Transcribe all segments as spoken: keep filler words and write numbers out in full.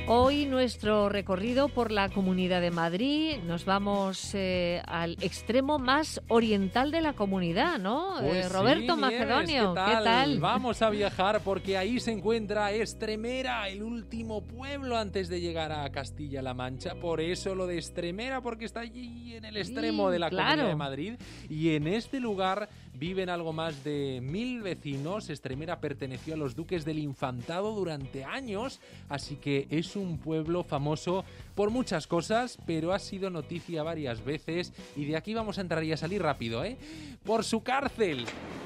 Hoy nuestro recorrido por la Comunidad de Madrid, nos vamos eh, al extremo más oriental de la comunidad, ¿no? Pues eh, Roberto sí, Macedonio, Nieves, ¿qué tal? ¿qué tal? Vamos a viajar porque ahí se encuentra Estremera, el último pueblo antes de llegar a Castilla-La Mancha. Por eso lo de Estremera, porque está allí en el extremo Sí, de la claro. Comunidad de Madrid. Y en este lugar viven algo más de mil vecinos. Estremera perteneció a los duques del Infantado durante años, así que es un pueblo famoso por muchas cosas, pero ha sido noticia varias veces y de aquí vamos a entrar y a salir rápido, ¿eh? Por su cárcel.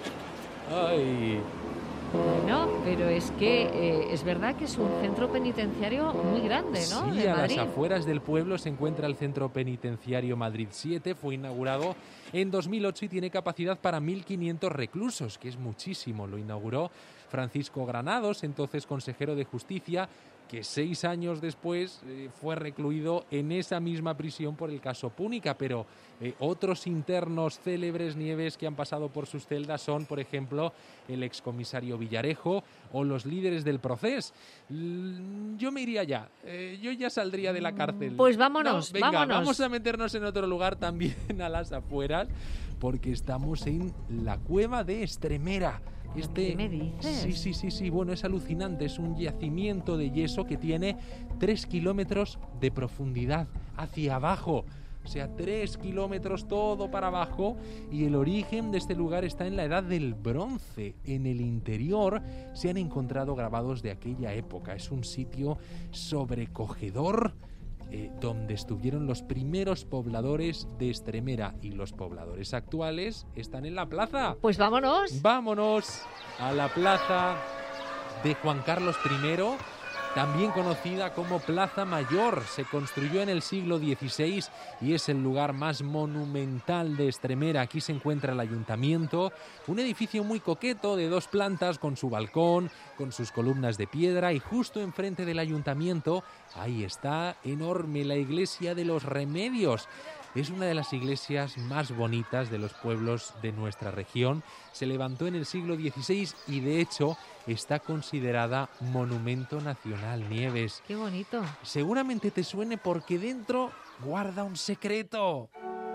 Ay... Bueno, pero es que eh, es verdad que es un centro penitenciario muy grande, ¿no? Sí, de a Madrid. las afueras del pueblo se encuentra el Centro Penitenciario Madrid siete. Fue inaugurado en dos mil ocho y tiene capacidad para mil quinientos reclusos, que es muchísimo. Lo inauguró Francisco Granados, entonces consejero de Justicia, que seis años después eh, fue recluido en esa misma prisión por el caso Púnica. Pero eh, otros internos célebres, Nieves, que han pasado por sus celdas son, por ejemplo, el excomisario Villarejo o los líderes del Procés. L- yo me iría ya, eh, yo ya saldría de la cárcel. Pues vámonos, No, venga, vámonos. vamos a meternos en otro lugar también a las afueras, porque estamos en la cueva de Estremera. Este, ¿Qué me dices? Sí, sí, sí, sí, bueno, es alucinante, es un yacimiento de yeso que tiene tres kilómetros de profundidad hacia abajo. O sea, tres kilómetros todo para abajo, y el origen de este lugar está en la Edad del Bronce. En el interior se han encontrado grabados de aquella época. Es un sitio sobrecogedor, eh, donde estuvieron los primeros pobladores de Estremera, y los pobladores actuales están en la plaza. Pues vámonos. Vámonos a la plaza de Juan Carlos primero, también conocida como Plaza Mayor. Se construyó en el siglo dieciséis y es el lugar más monumental de Estremera. Aquí se encuentra el ayuntamiento, un edificio muy coqueto de dos plantas con su balcón, con sus columnas de piedra, y justo enfrente del ayuntamiento, ahí está, enorme, la iglesia de los Remedios. Es una de las iglesias más bonitas de los pueblos de nuestra región. Se levantó en el siglo dieciséis y de hecho está considerada monumento nacional, Nieves. Qué bonito. Seguramente te suene porque dentro guarda un secreto.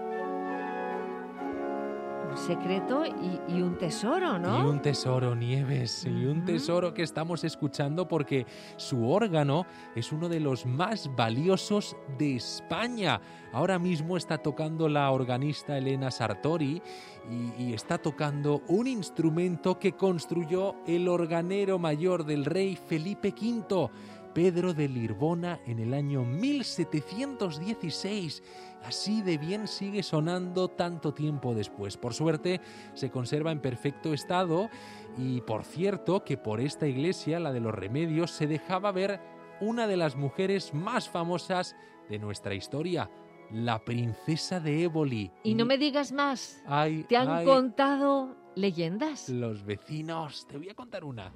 Un secreto y, y un tesoro, ¿no? Y un tesoro, Nieves, y un Ujú. tesoro que estamos escuchando porque su órgano es uno de los más valiosos de España. Ahora mismo está tocando la organista Elena Sartori y, y está tocando un instrumento que construyó el organero mayor del rey Felipe quinto, Pedro de Lirbona, en el año mil setecientos dieciséis. Así de bien sigue sonando tanto tiempo después. Por suerte, se conserva en perfecto estado y, por cierto, que por esta iglesia, la de los Remedios, se dejaba ver una de las mujeres más famosas de nuestra historia, la princesa de Éboli. Y no me digas más. Ay, ¿Te han ay, contado leyendas? los vecinos. Te voy a contar una.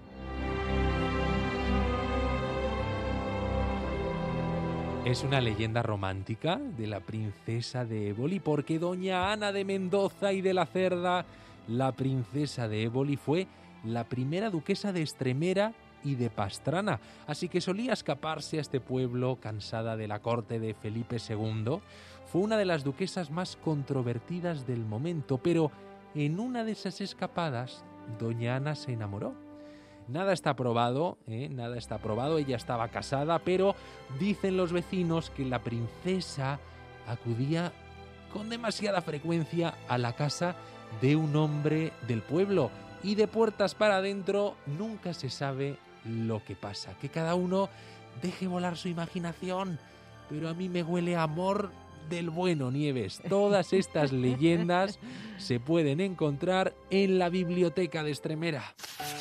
Es una leyenda romántica de la princesa de Éboli, porque doña Ana de Mendoza y de la Cerda, la princesa de Éboli, fue la primera duquesa de Estremera y de Pastrana, así que solía escaparse a este pueblo cansada de la corte de Felipe segundo. Fue una de las duquesas más controvertidas del momento, pero en una de esas escapadas, doña Ana se enamoró. Nada está probado, ¿eh? Nada está probado, ella estaba casada, pero dicen los vecinos que la princesa acudía con demasiada frecuencia a la casa de un hombre del pueblo, y de puertas para adentro nunca se sabe lo que pasa. Que cada uno deje volar su imaginación, pero a mí me huele a amor del bueno, Nieves. Todas estas leyendas se pueden encontrar en la biblioteca de Estremera.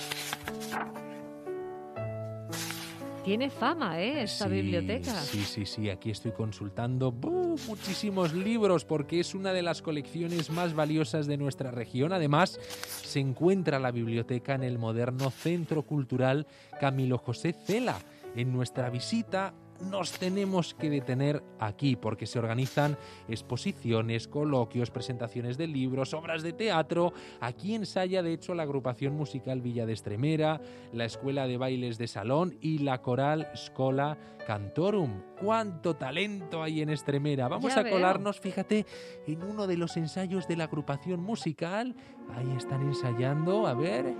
Tiene fama, ¿eh? Esta Sí, biblioteca. Sí, sí, sí. Aquí estoy consultando ¡buh! muchísimos libros porque es una de las colecciones más valiosas de nuestra región. Además, se encuentra la biblioteca en el moderno Centro Cultural Camilo José Cela. En nuestra visita nos tenemos que detener aquí porque se organizan exposiciones, coloquios, presentaciones de libros, obras de teatro. Aquí ensaya, de hecho, la agrupación musical Villa de Estremera, la Escuela de Bailes de Salón y la coral Schola Cantorum. ¡Cuánto talento hay en Estremera! Vamos Ya a veo. colarnos, fíjate, en uno de los ensayos de la agrupación musical. Ahí están ensayando, a ver...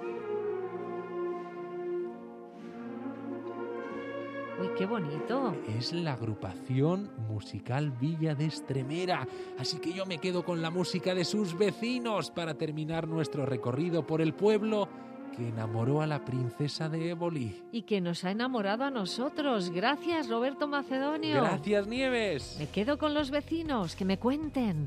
Uy, qué bonito. Es la agrupación musical Villa de Estremera. Así que yo me quedo con la música de sus vecinos para terminar nuestro recorrido por el pueblo que enamoró a la princesa de Éboli. Y que nos ha enamorado a nosotros. Gracias, Roberto Macedonio. Gracias, Nieves. Me quedo con los vecinos, que me cuenten.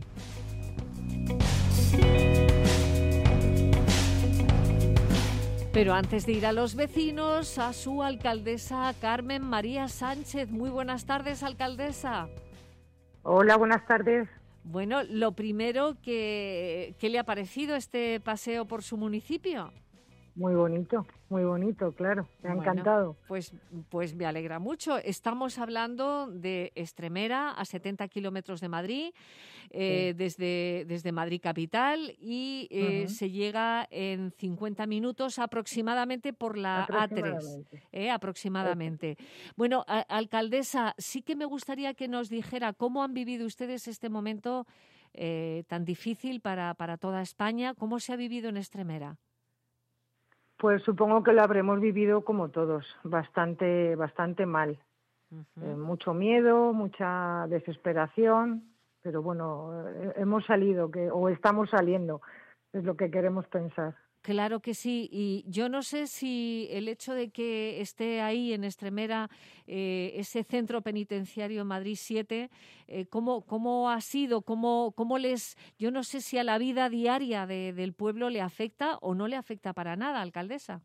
Pero antes de ir a los vecinos, a su alcaldesa Carmen María Sánchez. Muy buenas tardes, alcaldesa. Hola, buenas tardes. Bueno, lo primero, que, ¿qué le ha parecido este paseo por su municipio? Muy bonito, muy bonito, claro. Me ha Bueno, encantado. Pues, pues me alegra mucho. Estamos hablando de Estremera, a setenta kilómetros de Madrid, eh, Sí. desde, desde Madrid capital, y eh, Ujú. se llega en cincuenta minutos aproximadamente por la A tres. Aproximadamente. Eh, aproximadamente. Bueno, a- alcaldesa, sí que me gustaría que nos dijera cómo han vivido ustedes este momento eh, tan difícil para, para toda España. ¿Cómo se ha vivido en Estremera? Pues supongo que lo habremos vivido como todos, bastante, bastante mal. Ujú. Eh, mucho miedo, mucha desesperación, pero bueno, eh, hemos salido, que, o estamos saliendo, es lo que queremos pensar. Claro que sí, y yo no sé si el hecho de que esté ahí en Estremera eh, ese centro penitenciario Madrid siete, eh, ¿cómo, cómo ha sido? ¿Cómo, cómo les, yo no sé si a la vida diaria de- del pueblo le afecta o no le afecta para nada, alcaldesa.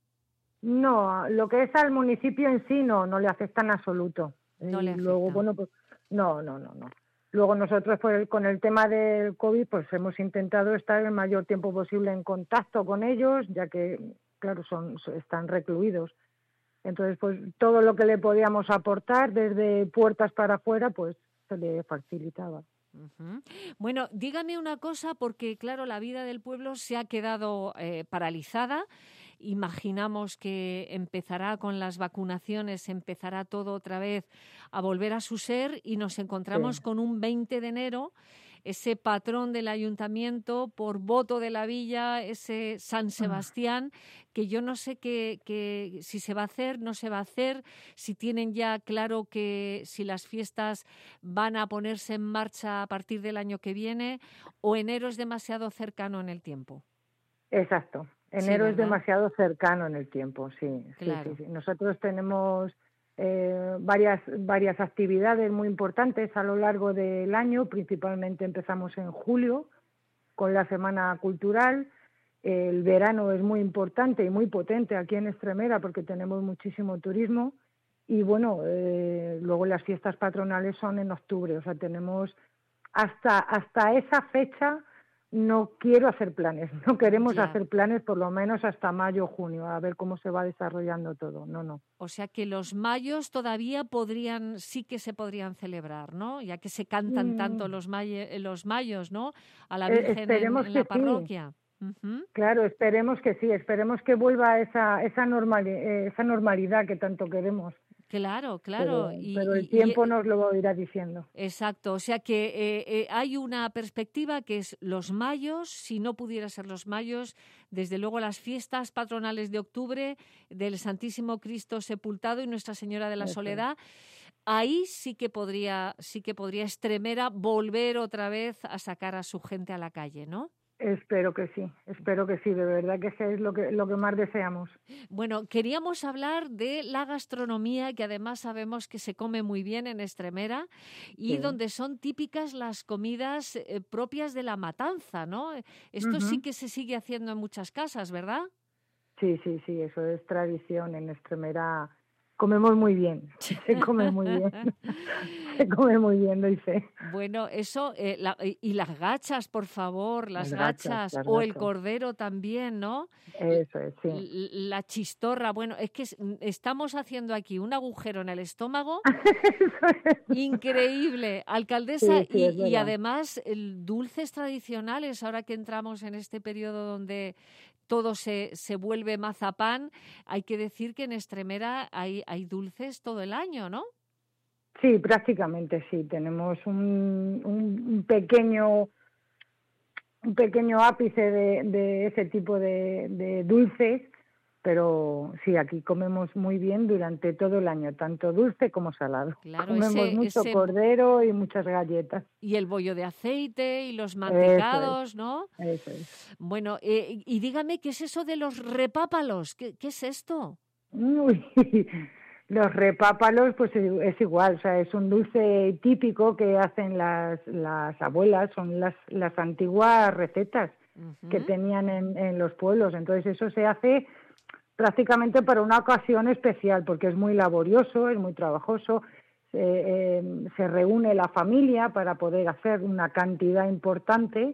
No, lo que es al municipio en sí no, no le afecta en absoluto. No Y le luego, afecta. bueno, pues no, no, no, no. Luego nosotros pues, con el tema del COVID pues hemos intentado estar el mayor tiempo posible en contacto con ellos, ya que, claro, son están recluidos. Entonces, pues todo lo que le podíamos aportar desde puertas para afuera, pues se le facilitaba. Ujú. Bueno, dígame una cosa, porque claro, la vida del pueblo se ha quedado eh, paralizada. Imaginamos que empezará con las vacunaciones, empezará todo otra vez a volver a su ser y nos encontramos Sí. con un veinte de enero, ese patrón del ayuntamiento por voto de la villa, ese San Sebastián, que yo no sé qué, qué- si se va a hacer, no se va a hacer, si tienen ya claro que si las fiestas van a ponerse en marcha a partir del año que viene, o enero es demasiado cercano en el tiempo. Exacto. Sí, Enero es ¿verdad? demasiado cercano en el tiempo, sí, sí, Claro. sí, sí. Nosotros tenemos eh, varias varias actividades muy importantes a lo largo del año. Principalmente empezamos en julio con la Semana Cultural. El verano es muy importante y muy potente aquí en Estremera porque tenemos muchísimo turismo. Y bueno, eh, luego las fiestas patronales son en octubre, o sea, tenemos hasta hasta esa fecha. No quiero hacer planes, no queremos Ya. hacer planes por lo menos hasta mayo, junio, a ver cómo se va desarrollando todo. No, no. O sea que los mayos todavía podrían, sí que se podrían celebrar, ¿no? Ya que se cantan tanto Mm, los, maye- los mayos, ¿no? A la eh, Virgen en, esperemos en la que sí, parroquia. Ujú. claro, esperemos que sí, esperemos que vuelva esa esa normali- eh, esa normalidad que tanto queremos, Claro, claro. pero Y, pero el y- y, tiempo eh, nos lo irá diciendo. exacto. O sea que eh, eh, hay una perspectiva que es los mayos, si no pudiera ser los mayos, desde luego las fiestas patronales de octubre del Santísimo Cristo sepultado y Nuestra Señora de la Eso es. Soledad. Ahí sí que podría, sí que podría Estremera volver otra vez a sacar a su gente a la calle, ¿no? Espero que sí, espero que sí, de verdad que es lo que lo que más deseamos. Bueno, queríamos hablar de la gastronomía, que además sabemos que se come muy bien en Estremera y Sí. donde son típicas las comidas eh, propias de la matanza, ¿no? Esto sí Ujú. que se sigue haciendo en muchas casas, ¿verdad? Sí, sí, sí, eso es tradición en Estremera. Comemos muy bien, se come muy bien. Se come muy bien, dulce. Bueno, eso, eh, la, y las gachas, por favor, las, las gachas, gachas las o gachas. El cordero también, ¿no? Eso es, sí. La chistorra, bueno, es que estamos haciendo aquí un agujero en el estómago increíble, alcaldesa, sí, sí, y, y además el, dulces tradicionales, ahora que entramos en este periodo donde todo se, se vuelve mazapán, hay que decir que en Extremera hay, hay dulces todo el año, ¿no? Sí, prácticamente sí. Tenemos un, un, un pequeño un pequeño ápice de, de ese tipo de, de dulces, pero sí, aquí comemos muy bien durante todo el año, tanto dulce como salado. Claro, comemos ese, mucho ese... cordero y muchas galletas. Y el bollo de aceite y los mantecados, eso es, ¿no? Eso es. Bueno, eh, y dígame, ¿qué es eso de los repápalos? ¿Qué, qué es esto? Uy, los repápalos, pues es igual, o sea, es un dulce típico que hacen las, las abuelas, son las, las antiguas recetas uh-huh. que tenían en, en los pueblos. Entonces eso se hace prácticamente para una ocasión especial, porque es muy laborioso, es muy trabajoso. Se, eh, se reúne la familia para poder hacer una cantidad importante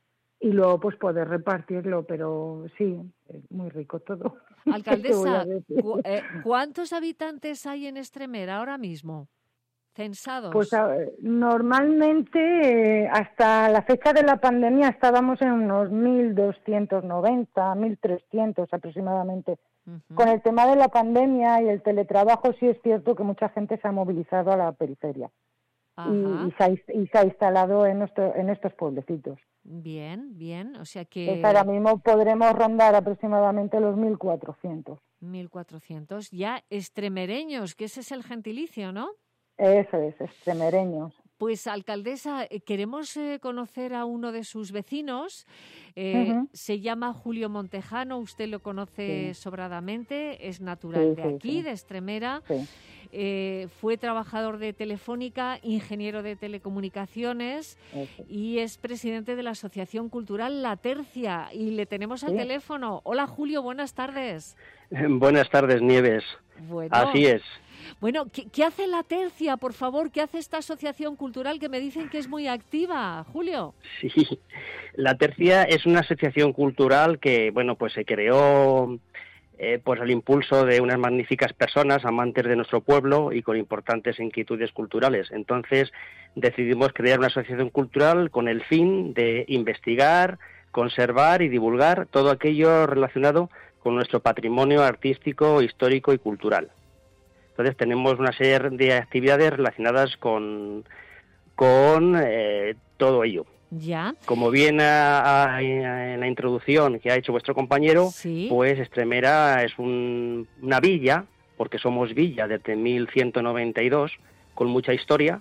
y luego pues poder repartirlo, pero sí, es muy rico todo. Alcaldesa, ¿cu- eh, ¿cuántos habitantes hay en Extremera ahora mismo? ¿Censados? Pues a, normalmente eh, hasta la fecha de la pandemia estábamos en unos mil doscientos noventa, mil trescientos aproximadamente. Uh-huh. Con el tema de la pandemia y el teletrabajo sí es cierto que mucha gente se ha movilizado a la periferia. Y, y, se ha, y se ha instalado en, nuestro, en estos pueblecitos. Bien, bien, o sea que... Pues ahora mismo podremos rondar aproximadamente los mil cuatrocientos. mil cuatrocientos, ya extremereños, que ese es el gentilicio, ¿no? Eso es, extremereños. Pues, alcaldesa, queremos eh, conocer a uno de sus vecinos. Eh, uh-huh. Se llama Julio Montejano, usted lo conoce sí. sobradamente, es natural sí, de aquí, sí, sí. de Extremera. Sí. Eh, fue trabajador de Telefónica, ingeniero de telecomunicaciones Eso. y es presidente de la Asociación Cultural La Tercia. Y le tenemos al sí. teléfono. Hola, Julio, buenas tardes. Buenas tardes, Nieves. Bueno. Así es. Bueno, ¿qué, ¿qué hace La Tercia, por favor? ¿Qué hace esta asociación cultural que me dicen que es muy activa, Julio? Sí, La Tercia es una asociación cultural que, bueno, pues se creó eh, pues al impulso de unas magníficas personas amantes de nuestro pueblo y con importantes inquietudes culturales. Entonces decidimos crear una asociación cultural con el fin de investigar, conservar y divulgar todo aquello relacionado con nuestro patrimonio artístico, histórico y cultural. Entonces tenemos una serie de actividades relacionadas con, con eh, todo ello. Ya. Como bien a, a, en la introducción que ha hecho vuestro compañero, ¿sí? Pues Extremera es un, una villa, porque somos villa desde mil ciento noventa y dos, con mucha historia,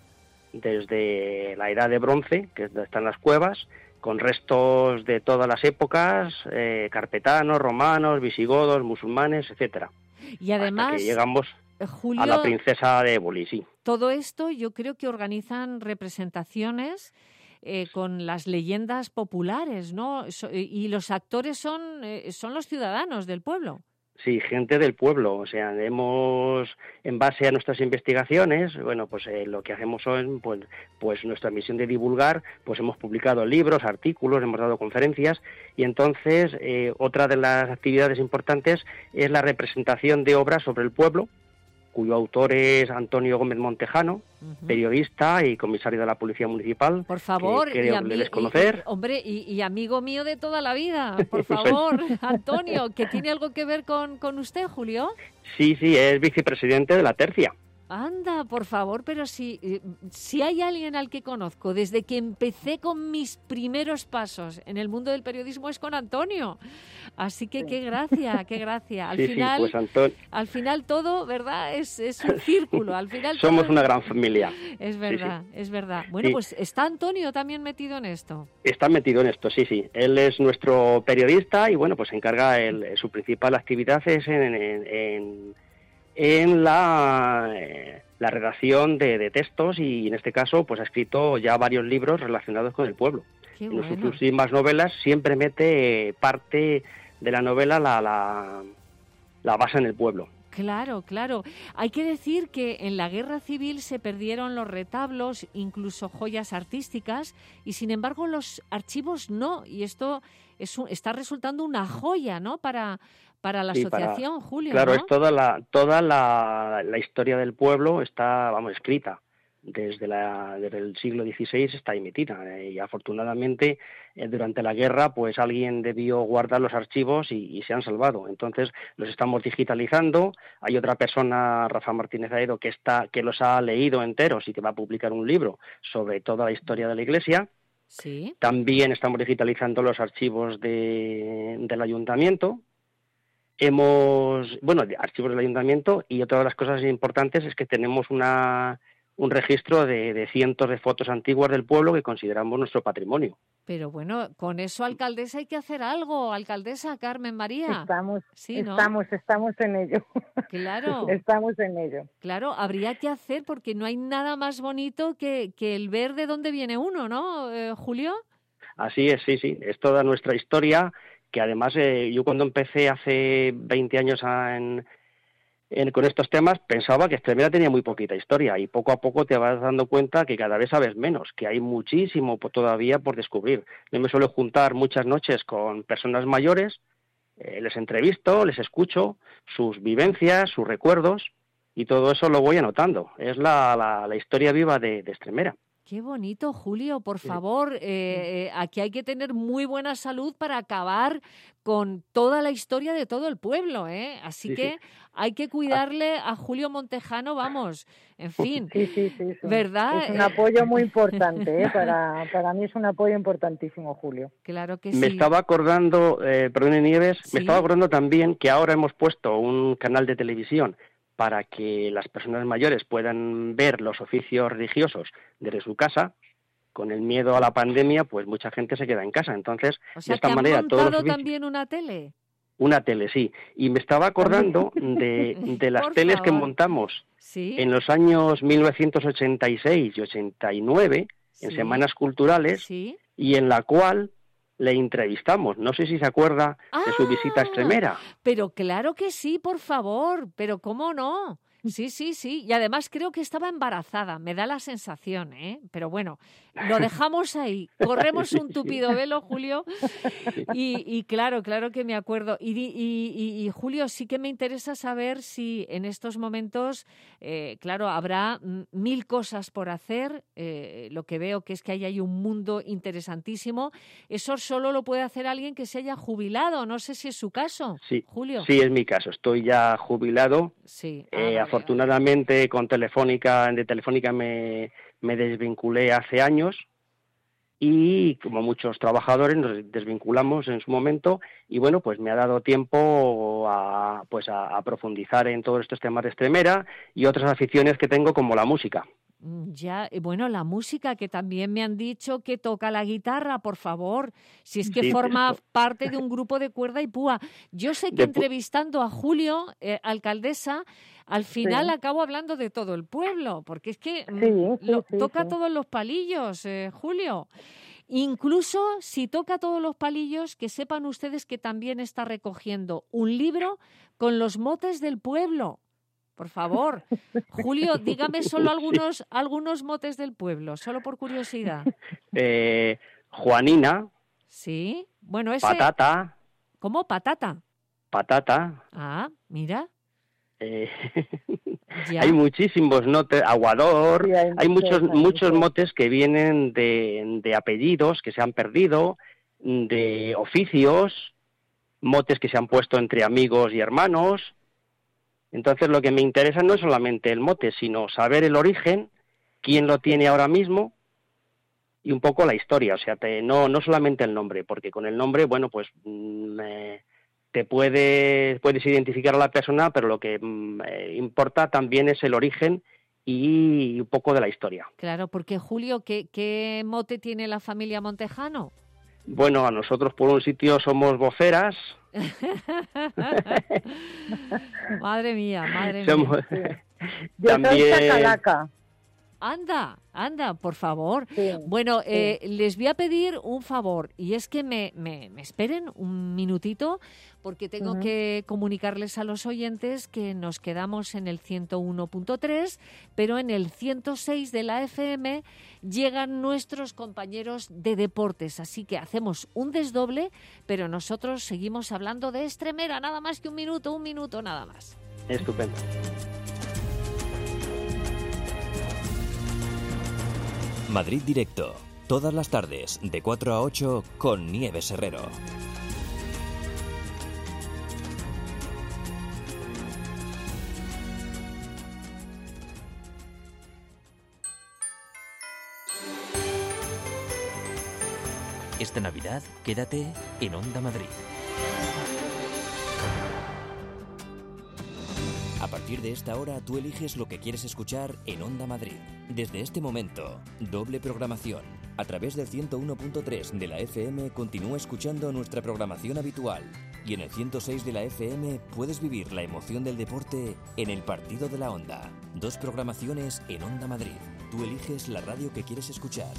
desde la Edad de Bronce, que están las cuevas, con restos de todas las épocas, eh, carpetanos, romanos, visigodos, musulmanes, etcétera. Y además... Hasta que llegamos... Julio, a la princesa de Éboli, sí. Todo esto yo creo que organizan representaciones eh, con las leyendas populares, ¿no? So, y los actores son, eh, son los ciudadanos del pueblo. Sí, gente del pueblo. O sea, hemos, en base a nuestras investigaciones, bueno, pues eh, lo que hacemos son, pues, pues nuestra misión de divulgar, pues hemos publicado libros, artículos, hemos dado conferencias, y entonces eh, otra de las actividades importantes es la representación de obras sobre el pueblo, cuyo autor es Antonio Gómez Montejano, uh-huh. periodista y comisario de la Policía Municipal. Por favor, que creo y, ami- debes conocer. Y, y, hombre, y, y amigo mío de toda la vida, por favor, Antonio, ¿que tiene algo que ver con, con usted, Julio? Sí, sí, es vicepresidente de La Tercia. Anda, por favor, pero si, si hay alguien al que conozco desde que empecé con mis primeros pasos en el mundo del periodismo es con Antonio. Así que qué gracia, qué gracia. Al sí, final, sí, pues Anton... al final todo, ¿verdad? Es, es un círculo. Al final somos todo... una gran familia. Es verdad, sí, sí. es verdad. Bueno, sí. Pues está Antonio también metido en esto. Está metido en esto, sí, sí. Él es nuestro periodista y bueno, pues se encarga, el, su principal actividad es en, en, en, en la... Eh, la redacción de, de textos y en este caso pues ha escrito ya varios libros relacionados con el pueblo. Qué en bueno. sus últimas novelas siempre mete parte de la novela, la, la, la basa en el pueblo. Claro, claro. Hay que decir que en la Guerra Civil se perdieron los retablos, incluso joyas artísticas, y sin embargo los archivos no. Y esto es un, está resultando una joya, ¿no? Para, para la Sí, asociación, para, Julio, claro, ¿no? es toda la toda la, la historia del pueblo está, vamos, escrita. Desde, la, desde el siglo dieciséis está emitida eh, y afortunadamente eh, durante la guerra pues alguien debió guardar los archivos y, y se han salvado. Entonces los estamos digitalizando. Hay otra persona, Rafa Martínez Aedo, que está que los ha leído enteros y que va a publicar un libro sobre toda la historia de la Iglesia. Sí. También estamos digitalizando los archivos de, del ayuntamiento. Hemos, bueno, archivos del ayuntamiento, y otra de las cosas importantes es que tenemos una un registro de, de cientos de fotos antiguas del pueblo que consideramos nuestro patrimonio. Pero bueno, con eso, alcaldesa, hay que hacer algo, alcaldesa Carmen María. Estamos, sí, ¿no? estamos, estamos en ello. Claro. Estamos en ello. Claro, habría que hacer, porque no hay nada más bonito que, que el ver de dónde viene uno, ¿no, eh, Julio? Así es, sí, sí. Es toda nuestra historia, que además eh, yo cuando empecé hace veinte años a, en En, con estos temas pensaba que Extremadura tenía muy poquita historia, y poco a poco te vas dando cuenta que cada vez sabes menos, que hay muchísimo todavía por descubrir. Yo me suelo juntar muchas noches con personas mayores, eh, les entrevisto, les escucho sus vivencias, sus recuerdos, y todo eso lo voy anotando. Es la, la, la historia viva de, de Extremadura. Qué bonito, Julio, por favor. Eh, eh, aquí hay que tener muy buena salud para acabar con toda la historia de todo el pueblo, ¿eh? Así Sí, que sí. hay que cuidarle a Julio Montejano, vamos, en fin. Sí, sí, sí, sí. ¿Verdad? Es un apoyo muy importante, ¿eh? Para, para mí es un apoyo importantísimo, Julio. Claro que Me sí. estaba acordando, eh, perdón, Nieves, ¿Sí? me estaba acordando también que ahora hemos puesto un canal de televisión para que las personas mayores puedan ver los oficios religiosos desde su casa. Con el miedo a la pandemia, pues mucha gente se queda en casa. Entonces, O sea, de esta ¿te han manera, todos los montado oficios... también una tele? Una tele, sí. Y me estaba acordando de, de las Por teles que favor. montamos Sí. en los años mil novecientos ochenta y seis y ochenta y nueve, en Sí. Semanas Culturales, Sí. y en la cual le entrevistamos. No sé si se acuerda de su visita a ¡Ah! Extremadura. Pero claro que sí, por favor. Pero ¿cómo no? Sí, sí, sí. Y además creo que estaba embarazada. Me da la sensación, ¿eh? Pero bueno, lo dejamos ahí. Corremos un tupido velo, Julio. Y, y claro, claro que me acuerdo. Y, y, y, y Julio, sí que me interesa saber si en estos momentos, eh, claro, habrá mil cosas por hacer. Eh, lo que veo que es que ahí hay un mundo interesantísimo. Eso solo lo puede hacer alguien que se haya jubilado. No sé si es su caso, Sí, Julio. sí, es mi caso. Estoy ya jubilado. Sí. Ah, Eh, vale, afortunadamente con Telefónica, de Telefónica me, me desvinculé hace años, y como muchos trabajadores nos desvinculamos en su momento, y bueno, pues me ha dado tiempo a, pues a, a profundizar en todos estos temas de Extremadura y otras aficiones que tengo, como la música. Ya, y bueno, la música, que también me han dicho que toca la guitarra, por favor, si es que Sí, forma esto. parte de un grupo de cuerda y púa. Yo sé que De pu- entrevistando a Julio, eh, alcaldesa, al final Sí. acabo hablando de todo el pueblo, porque es que mm, Sí, sí, lo- sí, toca sí. todos los palillos, eh, Julio. Incluso si toca todos los palillos, que sepan ustedes que también está recogiendo un libro con los motes del pueblo. Por favor, Julio, dígame solo algunos, algunos motes del pueblo, solo por curiosidad. Eh, Juanina, Sí, bueno, ese... Patata, ¿Cómo? Patata. Patata. Ah, mira, eh, ya. hay muchísimos notes, Aguador, Sí, hay hay muchos, muchos hay muchos muchos. motes que vienen de, de apellidos que se han perdido, de oficios, motes que se han puesto entre amigos y hermanos. Entonces lo que me interesa no es solamente el mote, sino saber el origen, quién lo tiene ahora mismo, y un poco la historia. O sea, te, no no solamente el nombre, porque con el nombre, bueno, pues mm, eh, te puedes puedes identificar a la persona, pero lo que mm, eh, importa también es el origen y un poco de la historia. Claro, porque Julio, ¿qué, qué mote tiene la familia Montejano? Bueno, a nosotros por un sitio somos voceras. Madre mía, madre Somos- mía. Yo soy también chacalaca. Anda, anda, por favor. Sí, bueno, sí. eh, les voy a pedir un favor y es que me, me, me esperen un minutito porque tengo Ujú. que comunicarles a los oyentes que nos quedamos en el ciento uno punto tres, pero en el ciento seis de la F M llegan nuestros compañeros de deportes, así que hacemos un desdoble, pero nosotros seguimos hablando de Extremera, nada más que un minuto, un minuto nada más. Estupendo. Madrid Directo, todas las tardes de cuatro a ocho con Nieves Herrero. Esta Navidad, quédate en Onda Madrid. A partir de esta hora, tú eliges lo que quieres escuchar en Onda Madrid. Desde este momento, doble programación. A través del ciento uno punto tres de la F M continúa escuchando nuestra programación habitual. Y en el ciento seis de la F M puedes vivir la emoción del deporte en el Partido de la Onda. Dos programaciones en Onda Madrid. Tú eliges la radio que quieres escuchar.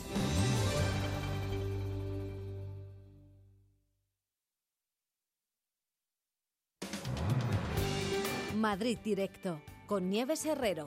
Madrid Directo, con Nieves Herrero.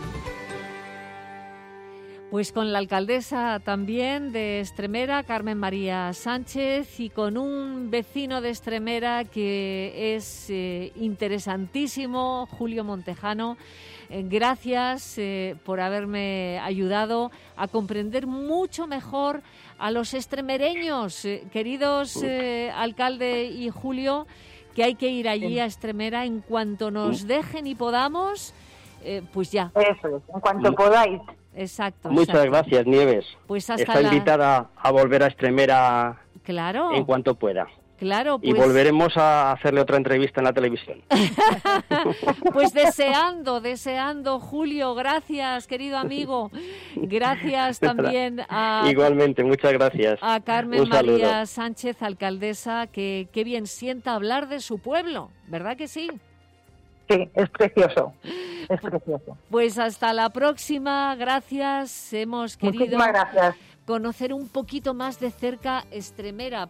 Pues con la alcaldesa también de Extremera, Carmen María Sánchez, y con un vecino de Extremera que es eh, interesantísimo, Julio Montejano. Eh, gracias eh, por haberme ayudado a comprender mucho mejor a los extremereños. Eh, queridos eh, alcalde y Julio, que hay que ir allí a Extremera en cuanto nos dejen y podamos, eh, pues ya. Eso es, en cuanto podáis. Exacto. Muchas exacto. gracias, Nieves. Pues hasta Está la... invitada a volver a Extremera Claro. en cuanto pueda. Claro, pues... Y volveremos a hacerle otra entrevista en la televisión. Pues deseando, deseando, Julio, gracias, querido amigo. Gracias también a... Igualmente, muchas gracias. A Carmen Un saludo. María Sánchez, alcaldesa, que qué bien sienta hablar de su pueblo, ¿verdad que sí? Sí, es precioso, es precioso. Pues hasta la próxima, gracias. Hemos querido Muchísimas gracias. conocer un poquito más de cerca Extremera,